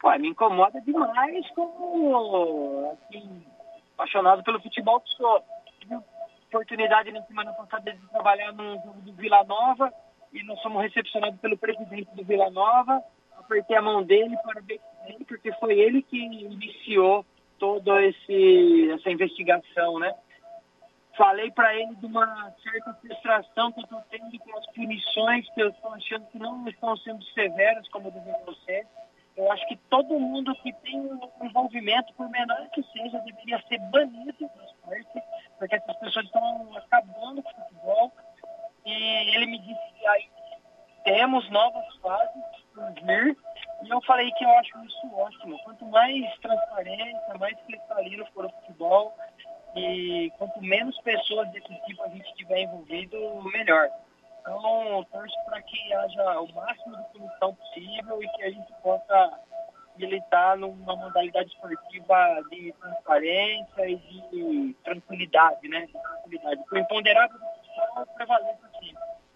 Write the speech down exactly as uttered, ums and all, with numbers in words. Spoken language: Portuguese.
Ué, me incomoda demais como, assim, apaixonado pelo futebol que sou. Tive oportunidade na semana passada de trabalhar num jogo do Vila Nova e nós fomos recepcionados pelo presidente do Vila Nova. Apertei a mão dele, parabéns pra ele, porque foi ele que iniciou toda esse, essa investigação, né? Falei para ele de uma certa frustração que eu estou tendo com as punições que eu estou achando que não estão sendo severas como deveriam ser. Eu acho que todo mundo que tem um envolvimento, por menor que seja, deveria ser banido do esporte, porque essas pessoas estão acabando com o futebol. E ele me disse que aí temos novas fases por vir, e eu falei que eu acho isso ótimo. Quanto mais transparência, mais cristalino for o futebol, e quanto menos pessoas desse tipo a gente tiver envolvido, melhor. Então, torço para que haja o máximo de punição possível e que a gente possa militar numa modalidade esportiva de transparência e de tranquilidade, né? De tranquilidade. O imponderável do futebol prevalece